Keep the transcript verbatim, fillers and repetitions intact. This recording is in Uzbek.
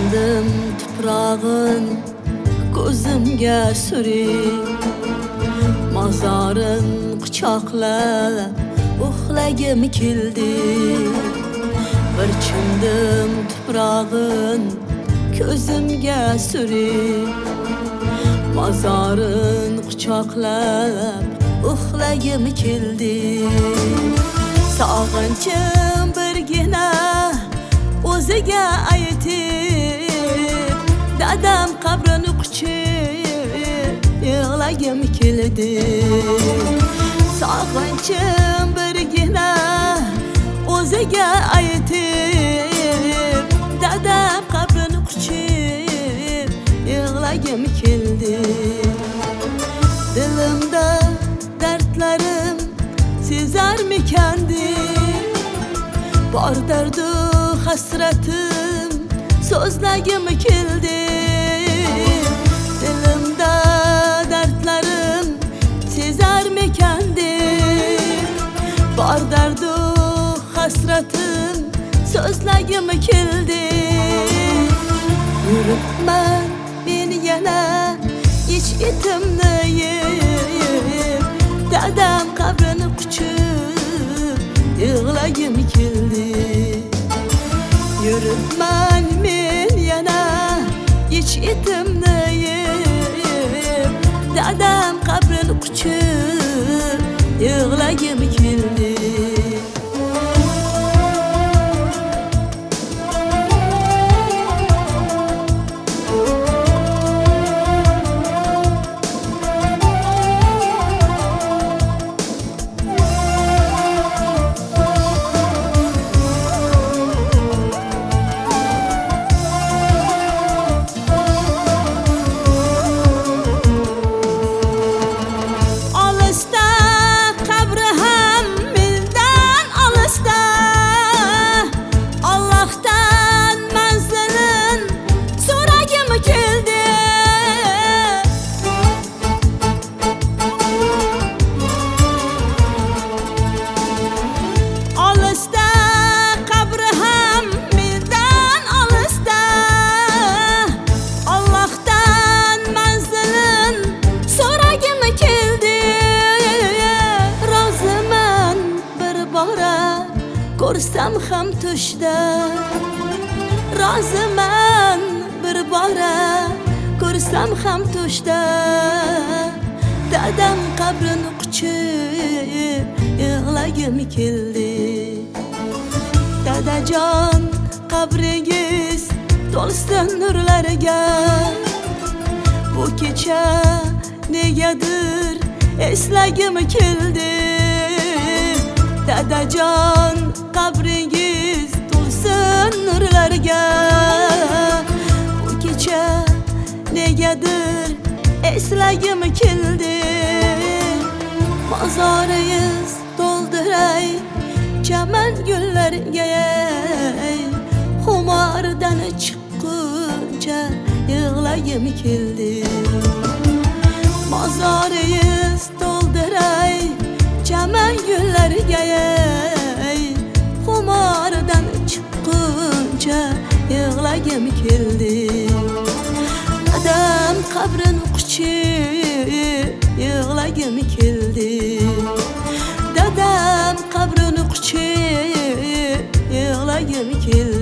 Çimdim tuprağın gözümge sürüp, mazarın quchoqlab uxlagim keldi. Bir chimdim tuprağın ko'zimga surib, mazarın quchoqlab uxlagim keldi. Sog'inchim birgina o'ziga aytib, dadam qabrini quchib yig'lagim keldi. Sog'inchim birgina o'ziga aytib, dadam qabrini quchib yig'lagim keldi. Dilimda dardlarim sezarmikandim, bor dardu hasratim so'zlagim keldi. Dilimda dardlarim sezarmikandim, bor dardu hasratim so'zlagim keldi. Yuribman men yana ich etimni yeb, dadam qabrini quchib yig'lagim keldi. Yuribman men yana ich etimni yeb, dadam qabrini quchib yig'lagim keldi. Ko'rsam ham tushda, roziman bir bora ko'rsam ham tushda, dadam qabrini quchib yig'lagim keldi. Dadajon qabringiz to'lsin nurlarga, bu kecha negadir eslagim keldi. Dadajon qabringiz to'lsin nurlarga, bu kecha negadir eslagim keldi. Mozoringiz to'ldiray chaman gullarga, xumordan chiqquncha yig'lagim keldi. Mozoringiz to'ldiray chaman gullarga, xumordan chiqquncha yig'lagim keldi. Dadam qabrini quchib yig'lagim keldi. Dadam qabrini quchib yig'lagim keldi.